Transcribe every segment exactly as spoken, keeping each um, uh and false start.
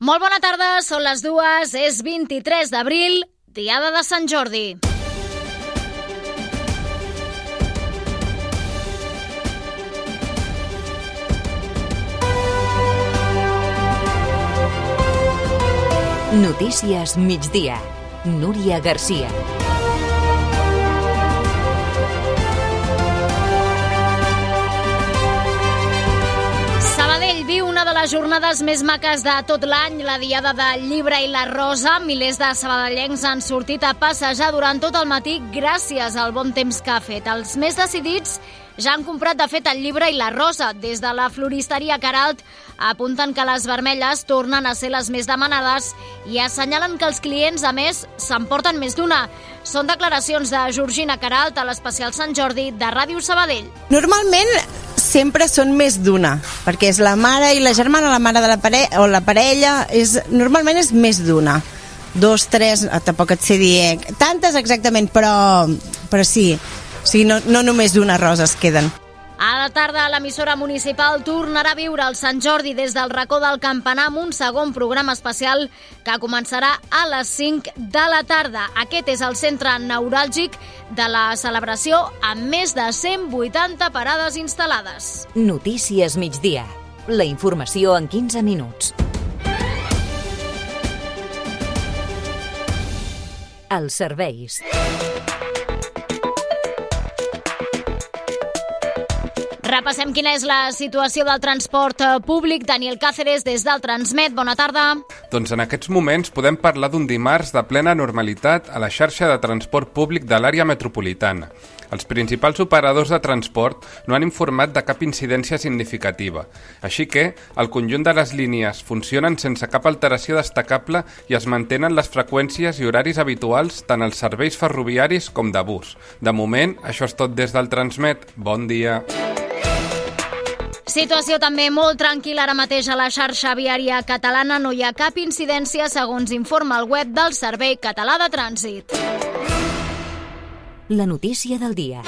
Molt bona tarda, són les dues, és vint-i-tres d'abril, diada de Sant Jordi. Notícies migdia. Núria Garcia. Sabadell viu una de les jornades més maques de tot l'any, la Diada del Llibre i la Rosa. Milers de sabadellencs han sortit a passejar durant tot el matí gràcies al bon temps que ha fet. Els més decidits ja han comprat, de fet, el llibre i la rosa. Des de la floristeria Queralt apunten que les vermelles tornen a ser les més demanades i assenyalen que els clients, a més, s'emporten més d'una. Són declaracions de Georgina Queralt a l'especial Sant Jordi de Ràdio Sabadell. Normalment sempre són més d'una, perquè és la mare i la germana, la mare de la parella, o la parella, és, normalment és més d'una. Dos, tres, tampoc et sé dir tantes exactament, però, però sí. O sigui, no, no només d'una rosa es queden. A la tarda, l'emissora municipal tornarà a viure el Sant Jordi des del racó del Campanar amb un segon programa especial que començarà a les cinc de la tarda. Aquest és el centre neuràlgic de la celebració amb més de cent vuitanta parades instal·lades. Notícies migdia. La informació en quinze minuts. Els serveis. Repassem quina és la situació del transport públic. Daniel Cáceres, des del Transmet. Bona tarda. Doncs en aquests moments podem parlar d'un dimarts de plena normalitat a la xarxa de transport públic de l'àrea metropolitana. Els principals operadors de transport no han informat de cap incidència significativa. Així que el conjunt de les línies funcionen sense cap alteració destacable i es mantenen les freqüències i horaris habituals tant als serveis ferroviaris com de bus. De moment, això és tot des del Transmet. Bon dia. Situació també molt tranquil·la ara mateix a la xarxa viària catalana. No hi ha cap incidència, segons informa el web del Servei Català de Trànsit. La notícia del dia.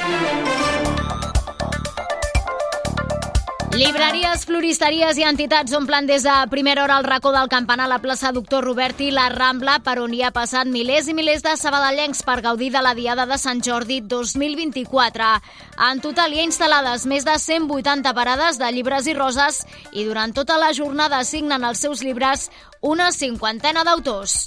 Llibreries, floristeries i entitats omplen des de primera hora el racó del Campanar a la plaça Doctor Roberti, la Rambla, per on hi ha passat milers i milers de sabadellencs per gaudir de la Diada de Sant Jordi dos mil vint-i-quatre. En total hi ha instal·lades més de cent vuitanta parades de llibres i roses i durant tota la jornada signen els seus llibres una cinquantena d'autors.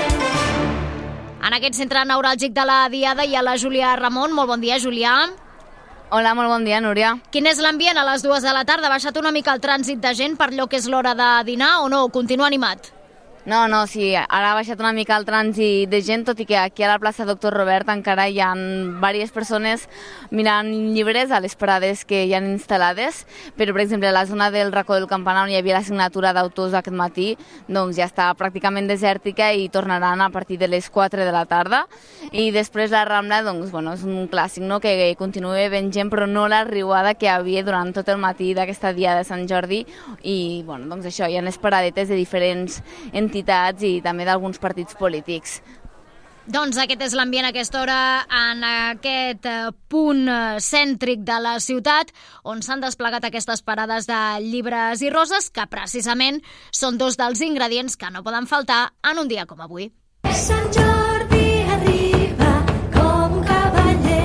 En aquest centre neuràlgic de la Diada hi ha la Júlia Ramon. Molt bon dia, Júlia. Hola, molt bon dia, Núria. Quin és l'ambient a les dues de la tarda? Ha baixat una mica el trànsit de gent per allò que és l'hora de dinar o no? Continua animat? No, no, sí, ara ha baixat una mica el trànsit de gent, tot i que aquí a la plaça Doctor Robert encara hi ha diverses persones mirant llibres a les parades que hi ha instal·lades, però, per exemple, a la zona del racó del Campanar, on hi havia la signatura d'autors aquest matí, doncs ja està pràcticament desèrtica i tornaran a partir de les quatre de la tarda. I després la Rambla, doncs, bueno, és un clàssic, no?, que continua ben gent, però no la riuada que hi havia durant tot el matí d'aquesta dia de Sant Jordi. I, bueno, doncs això, hi ha les paradetes de diferents entitats i també d'alguns partits polítics. Doncs aquest és l'ambient a aquesta hora en aquest punt cèntric de la ciutat on s'han desplegat aquestes parades de llibres i roses que precisament són dos dels ingredients que no poden faltar en un dia com avui. Sant Jordi arriba com un cavaller.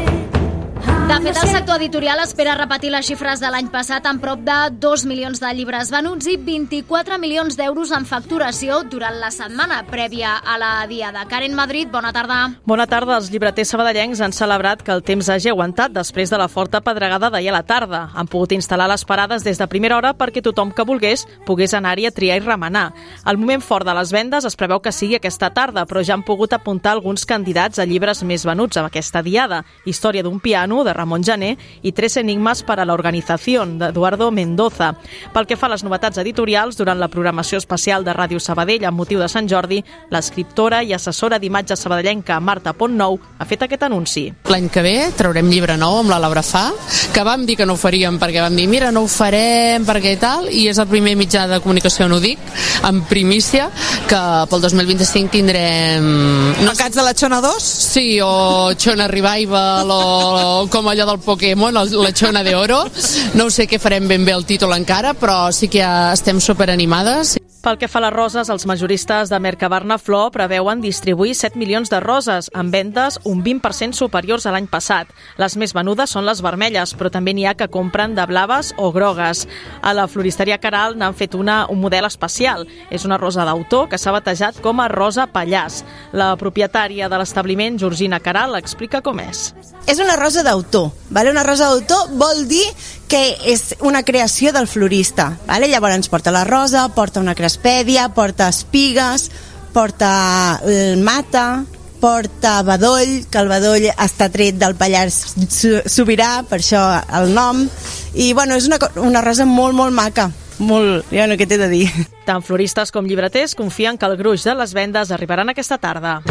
De fet, el sector editorial espera repetir les xifres de l'any passat amb prop de dos milions de llibres venuts i vint-i-quatre milions d'euros en facturació durant la setmana prèvia a la Diada. Karen Madrid, bona tarda. Bona tarda. Els llibreters sabadellencs han celebrat que el temps hagi aguantat després de la forta pedregada d'ahir a la tarda. Han pogut instal·lar les parades des de primera hora perquè tothom que volgués pogués anar-hi a triar i remenar. El moment fort de les vendes es preveu que sigui aquesta tarda, però ja han pogut apuntar alguns candidats a llibres més venuts amb aquesta Diada. Història d'un piano, de Ramon Jané, i Tres enigmes para la organización, d'Eduardo Mendoza. Pel que fa a les novetats editorials, durant la programació especial de Ràdio Sabadell amb motiu de Sant Jordi, l'escriptora i assessora d'imatge sabadellenca Marta Pontnou ha fet aquest anunci. L'any que ve traurem llibre nou amb la Laura Fa, que vam dir que no ho faríem perquè vam dir, mira, no ho farem perquè i tal, i és el primer mitjà de comunicació, no ho dic, en primícia, que pel dos mil vint-i-cinc tindrem... No... Pecats de la Xona dos? Sí, o Xona Revival, o com com allò del Pokémon, la Chona de Oro. No ho sé què farem ben bé el títol encara, però sí que ja estem superanimades. Pel que fa a les roses, els majoristes de Mercabarna Flor preveuen distribuir set milions de roses, amb vendes un vint per cent superiors a l'any passat. Les més venudes són les vermelles, però també n'hi ha que compren de blaves o grogues. A la floristeria Caral n'han fet una, un model especial. És una rosa d'autor que s'ha batejat com a Rosa Pallàs. La propietària de l'establiment, Georgina Caral, explica com és. És una rosa d'autor. Vale? Una rosa d'autor vol dir que és una creació del florista. Vale? Llavors porta la rosa, porta una crespèdia, porta espigues, porta el mata, porta bedoll, que el bedoll està tret del Pallars Sobirà, per això el nom. I bueno, és una, una rosa molt, molt maca. Molt, ja no, què t'he de dir. Tant floristes com llibreters confien que el gruix de les vendes arribaran aquesta tarda.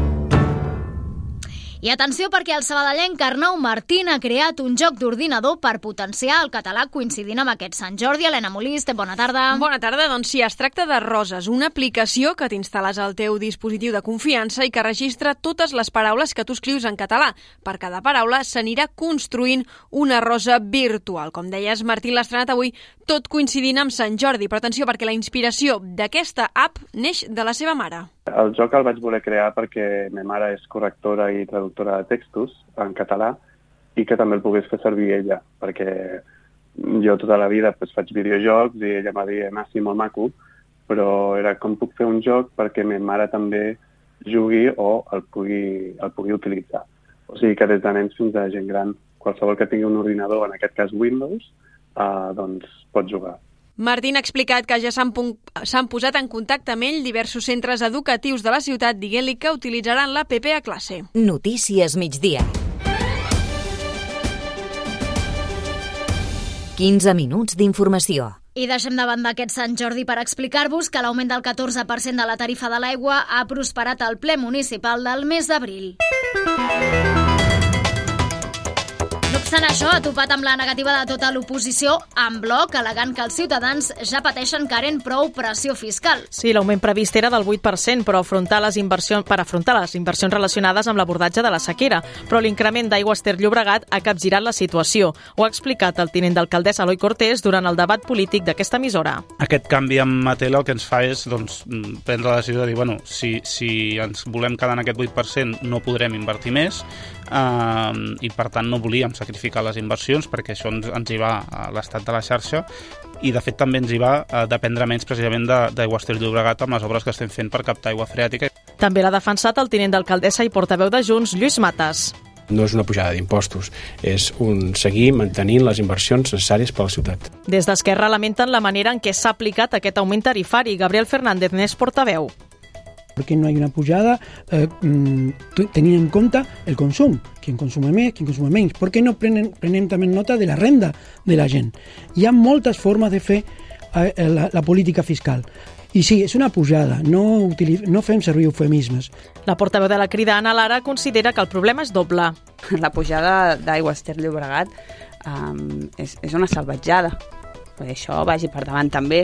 I atenció, perquè el sabadellenc Arnau Martín ha creat un joc d'ordinador per potenciar el català coincidint amb aquest Sant Jordi. Helena Molist, bona tarda. Bona tarda, doncs sí, es tracta de Roses, una aplicació que t'instal·les al teu dispositiu de confiança i que registra totes les paraules que tu escrius en català. Per cada paraula s'anirà construint una rosa virtual. Com deies, Martín l'ha estrenat avui, tot coincidint amb Sant Jordi. Però atenció, perquè la inspiració d'aquesta app neix de la seva mare. El joc el vaig voler crear perquè ma mare és correctora i traductora de textos en català i que també el pogués fer servir ella, perquè jo tota la vida pues, faig videojocs i ella m'ha dit, ah, sí, molt maco, però era com puc fer un joc perquè ma mare també jugui o el pugui, el pugui utilitzar. O sigui que des de nens fins a gent gran, qualsevol que tingui un ordinador, en aquest cas Windows, eh, doncs pot jugar. Martín ha explicat que ja s'han posat en contacte amb ell diversos centres educatius de la ciutat dient-li que utilitzaran l'app a classe. Notícies migdia. quinze minuts d'informació. I deixem de banda aquest Sant Jordi per explicar-vos que l'augment del catorze per cent de la tarifa de l'aigua ha prosperat al ple municipal del mes d'abril. No obstant això, ha topat amb la negativa de tota l'oposició en bloc, al·legant que els ciutadans ja pateixen que aren prou pressió fiscal. Sí, l'augment previst era del vuit per cent, però afrontar les inversions, per afrontar les inversions relacionades amb l'abordatge de la sequera. Però l'increment d'Aigües Ter Llobregat ha capgirat la situació. Ho ha explicat el tinent d'alcaldessa Eloi Cortés durant el debat polític d'aquesta emissora. Aquest canvi amb Matela el que ens fa és doncs, prendre la decisió de dir, bueno, si, si ens volem quedar en aquest vuit per cent no podrem invertir més, Uh, i per tant no volíem sacrificar les inversions perquè això ens, ens hi va a l'estat de la xarxa i de fet també ens hi va a dependre menys precisament d'Aigües Ter Llobregat amb les obres que estem fent per captar aigua freàtica. També l'ha defensat el tinent d'alcaldessa i portaveu de Junts, Lluís Matas. No és una pujada d'impostos, és un seguir mantenint les inversions necessàries per a la ciutat. Des d'Esquerra lamenten la manera en què s'ha aplicat aquest augment tarifari. Gabriel Fernández n'és portaveu. Perquè no hi ha una pujada eh, tenint en compte el consum, qui en consume més, qui en consume menys. Per què no prenen, prenem també nota de la renda de la gent? Hi ha moltes formes de fer eh, la, la política fiscal. I sí, és una pujada, no, utiliz... no fem servir eufemismes. La portaveu de la Crida, Anna Lara, considera que el problema és doble. La pujada d'Aigües Ter Llobregat um, és, és una salvatjada. Perquè això vagi per davant també.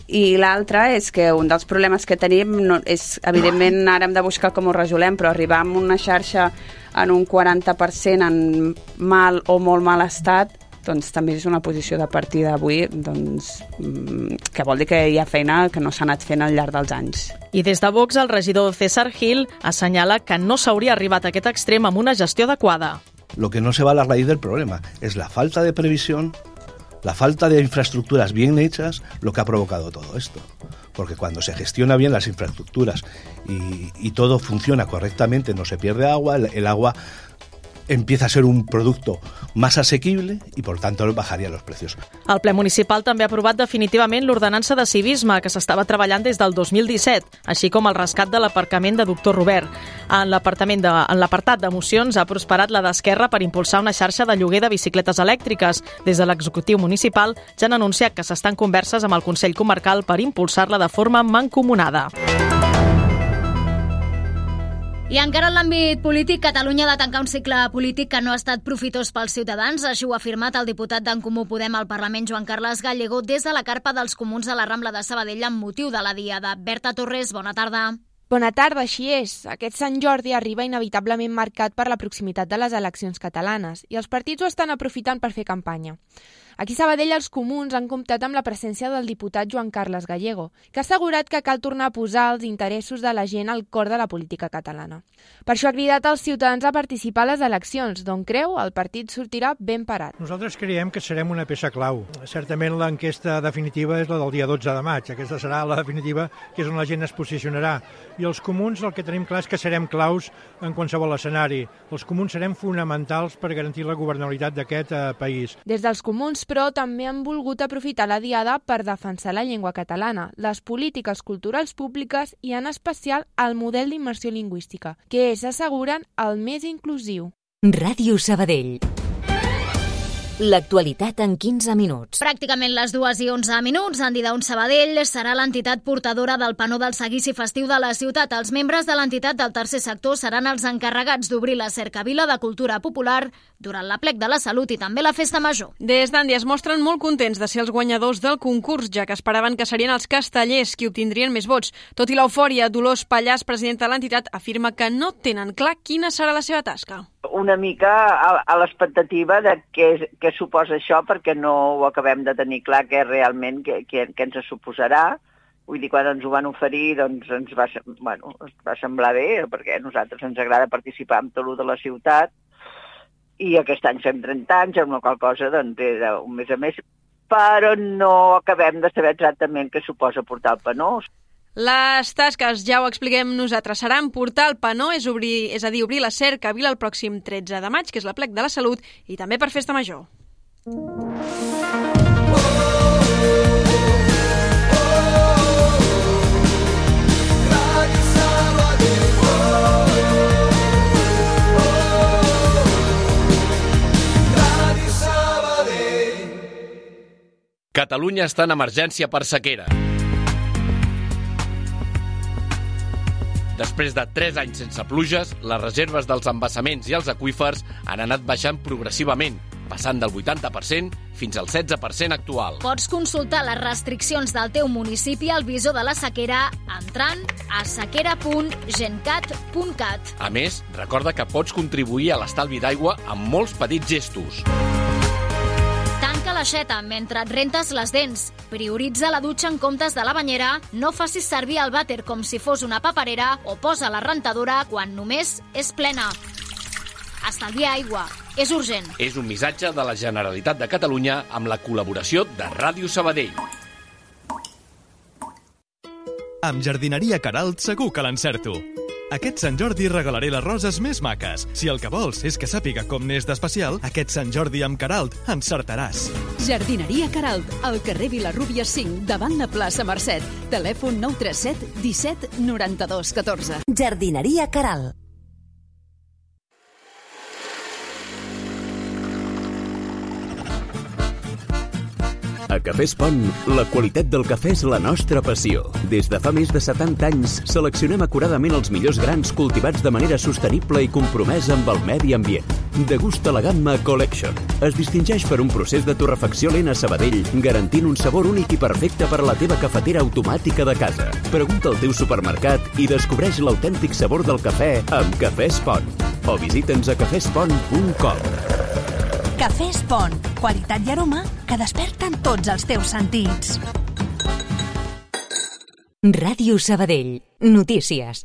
I l'altre és que un dels problemes que tenim no, és, evidentment, ara hem de buscar com ho resolem, però arribar a una xarxa en un quaranta per cent en mal o molt mal estat, doncs també és una posició de partida avui, doncs, que vol dir que hi ha feina que no s'ha anat fent al llarg dels anys. I des de Vox, el regidor César Gil assenyala que no s'hauria arribat a aquest extrem amb una gestió adequada. Lo que no se va a la raíz del problema es la falta de previsión, la falta de infraestructuras bien hechas, lo que ha provocado todo esto. Porque cuando se gestiona bien las infraestructuras y, y todo funciona correctamente, no se pierde agua, el, el agua empieza a ser un producto más asequible i, per tant, bajaria els preus. El ple municipal també ha aprovat definitivament l'ordenança de civisme que s'estava treballant des del dos mil disset, així com el rescat de l'aparcament de Doctor Robert. En l'apartat de mocions ha prosperat la d'Esquerra per impulsar una xarxa de lloguer de bicicletes elèctriques. Des de l'executiu municipal ja han anunciat que s'estan converses amb el Consell Comarcal per impulsar-la de forma mancomunada. I encara en l'àmbit polític, Catalunya ha de tancar un cicle polític que no ha estat profitós pels ciutadans. Així ho ha afirmat el diputat d'en Comú Podem al Parlament, Joan Carles Gallego, des de la carpa dels comuns de la Rambla de Sabadell amb motiu de la Diada. Berta Torres, bona tarda. Bona tarda, així és. Aquest Sant Jordi arriba inevitablement marcat per la proximitat de les eleccions catalanes i els partits ho estan aprofitant per fer campanya. Aquí a Sabadell els comuns han comptat amb la presència del diputat Joan Carles Gallego, que ha assegurat que cal tornar a posar els interessos de la gent al cor de la política catalana. Per això ha cridat als ciutadans a participar a les eleccions, d'on creu el partit sortirà ben parat. Nosaltres creiem que serem una peça clau. Certament l'enquesta definitiva és la del dia dotze de maig. Aquesta serà la definitiva, que és on la gent es posicionarà. I els comuns el que tenim clar és que serem claus en qualsevol escenari. Els comuns serem fonamentals per garantir la governabilitat d'aquest eh, país. Des dels comuns, però, també han volgut aprofitar la diada per defensar la llengua catalana, les polítiques culturals públiques i, en especial, el model d'immersió lingüística, que és, asseguren, el més inclusiu. Ràdio Sabadell. L'actualitat en quinze minuts. Pràcticament les dues i onze minuts, Andidaun Sabadell serà l'entitat portadora del panó del seguici festiu de la ciutat. Els membres de l'entitat del tercer sector seran els encarregats d'obrir la cercavila de cultura popular durant l'aplec de la Salut i també la Festa Major. Des d'Andia es mostren molt contents de ser els guanyadors del concurs, ja que esperaven que serien els castellers qui obtindrien més vots. Tot i l'eufòria, Dolors Pallàs, presidenta de l'entitat, afirma que no tenen clar quina serà la seva tasca. Una mica a, a l'expectativa de què, què suposa això, perquè no ho acabem de tenir clar què realment què, què, què ens suposarà. Vull dir, quan ens ho van oferir, doncs ens va, bueno, ens va semblar bé, perquè a nosaltres ens agrada participar en tot el de la ciutat, i aquest any fem trenta anys, amb la qual cosa doncs, era un mes a més, però no acabem de saber exactament què suposa portar el panó. Les tasques, ja ho expliquem nosaltres, seran portar el panó, és, obrir, és a dir, obrir la cercavila el pròxim tretze de maig, que és l'aplec de la Salut, i també per Festa Major. Catalunya està en emergència per sequera. Després de tres anys sense pluges, les reserves dels embassaments i els aqüífers han anat baixant progressivament, passant del vuitanta per cent fins al setze per cent actual. Pots consultar les restriccions del teu municipi al visor de la sequera entrant a sequera punt gencat punt cat. A més, recorda que pots contribuir a l'estalvi d'aigua amb molts petits gestos. Tanca l'aixeta mentre et rentes les dents. Prioritza la dutxa en comptes de la banyera. No facis servir el vàter com si fos una paperera o posa la rentadora quan només és plena. Estalvia aigua. És urgent. És un missatge de la Generalitat de Catalunya amb la col·laboració de Ràdio Sabadell. Amb Jardineria Queralt segur que l'encerto. Aquest Sant Jordi regalaré les roses més maques. Si el que vols és que sàpiga com n'és d'especial, aquest Sant Jordi amb Queralt encertaràs. Jardineria Queralt, al carrer Vilarrúbia cinc, davant la plaça Mercet. Telèfon nou tres set disset noranta-dos catorze. Jardineria Queralt. A Cafè Espont, la qualitat del cafè és la nostra passió. Des de fa més de setanta anys, seleccionem acuradament els millors grans cultivats de manera sostenible i compromesa amb el medi ambient. Degusta la gamma Collection. Es distingeix per un procés de torrefacció lent a Sabadell, garantint un sabor únic i perfecte per a la teva cafetera automàtica de casa. Pregunta al teu supermercat i descobreix l'autèntic sabor del cafè amb Cafè Espont. O visita'ns a cafè espont punt com. Cafè Espont, qualitat i aroma que desperten tots els teus sentits. Ràdio Sabadell. Notícies.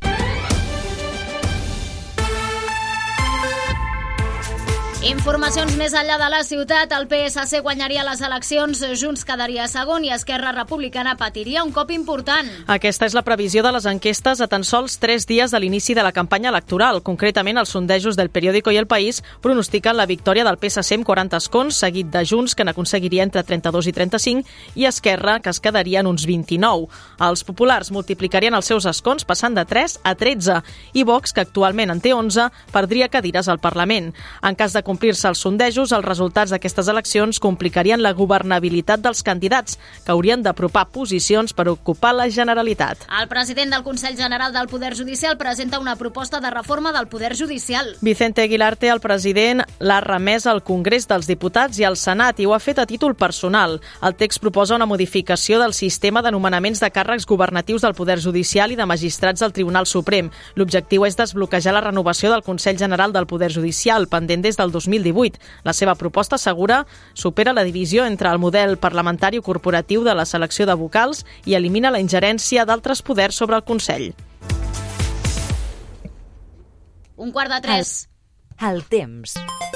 Informacions més enllà de la ciutat. El P S C guanyaria les eleccions, Junts quedaria segon i Esquerra Republicana patiria un cop important. Aquesta és la previsió de les enquestes a tan sols tres dies de l'inici de la campanya electoral. Concretament, els sondejos del Periódico i El País pronostiquen la victòria del P S C amb quaranta escons, seguit de Junts, que n'aconseguiria entre trenta-dos i trenta-cinc, i Esquerra, que es quedaria en uns vint-i-nou. Els populars multiplicarien els seus escons passant de tres a tretze, i Vox, que actualment en té onze, perdria cadires al Parlament. En cas de complir-se els sondejos, els resultats d'aquestes eleccions complicarien la governabilitat dels candidats, que haurien d'apropar posicions per ocupar la Generalitat. El president del Consell General del Poder Judicial presenta una proposta de reforma del Poder Judicial. Vicente Aguilarte, el president, l'ha remès al Congrés dels Diputats i al Senat i ho ha fet a títol personal. El text proposa una modificació del sistema de nomenaments de càrrecs governatius del Poder Judicial i de magistrats del Tribunal Suprem. L'objectiu és desbloquejar la renovació del Consell General del Poder Judicial, pendent des del dos mil divuit. La seva proposta, assegura, supera la divisió entre el model parlamentari o corporatiu de la selecció de vocals i elimina la ingerència d'altres poders sobre el Consell. Un quart de tres. El, el temps.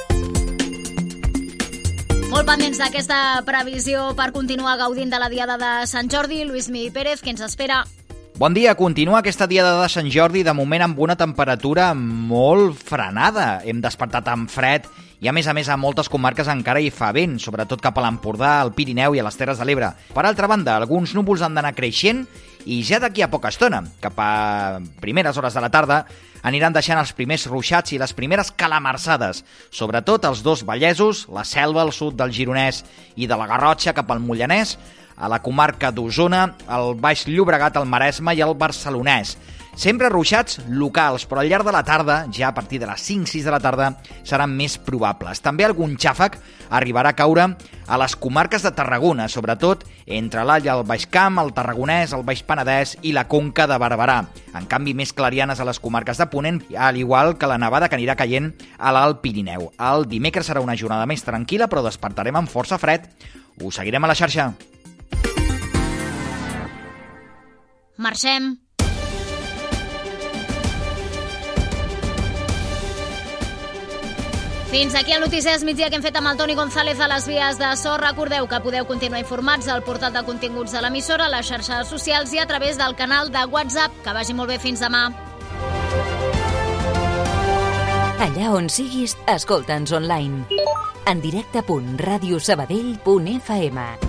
Molt pendents d'aquesta previsió per continuar gaudint de la Diada de Sant Jordi. Lluís Mi Pérez, que ens espera? Bon dia, continua aquesta Diada de Sant Jordi de moment amb una temperatura molt frenada. Hem despertat amb fred i a més a més a moltes comarques encara hi fa vent, sobretot cap a l'Empordà, al Pirineu i a les Terres de l'Ebre. Per altra banda, alguns núvols han d'anar creixent i ja d'aquí a poca estona, cap a primeres hores de la tarda, aniran deixant els primers ruixats i les primeres calamarsades, sobretot els dos Vallesos, la Selva al sud del Gironès i de la Garrotxa cap al Mollanès, a la comarca d'Osona, el Baix Llobregat, el Maresme i el Barcelonès. Sempre ruixats locals, però al llarg de la tarda, ja a partir de les cinc sis de la tarda, seran més probables. També algun xàfec arribarà a caure a les comarques de Tarragona, sobretot entre l'All i el Baix Camp, el Tarragonès, el Baix Penedès i la Conca de Barberà. En canvi, més clarianes a les comarques de Ponent, al igual que la nevada que anirà caient a l'Alt Pirineu. El dimecres serà una jornada més tranquil·la, però despertarem amb força fred. Ho seguirem a la xarxa. Marxem. Fins aquí el Notícies Migdia que hem fet amb el Toni González a les vies de so. Recordeu que podeu continuar informats al portal de continguts de l'emissora, a les xarxes socials i a través del canal de WhatsApp. Que vagi molt bé, fins demà. Allà on siguis, escolta'ns online. En directe punt radiosabadell punt f m.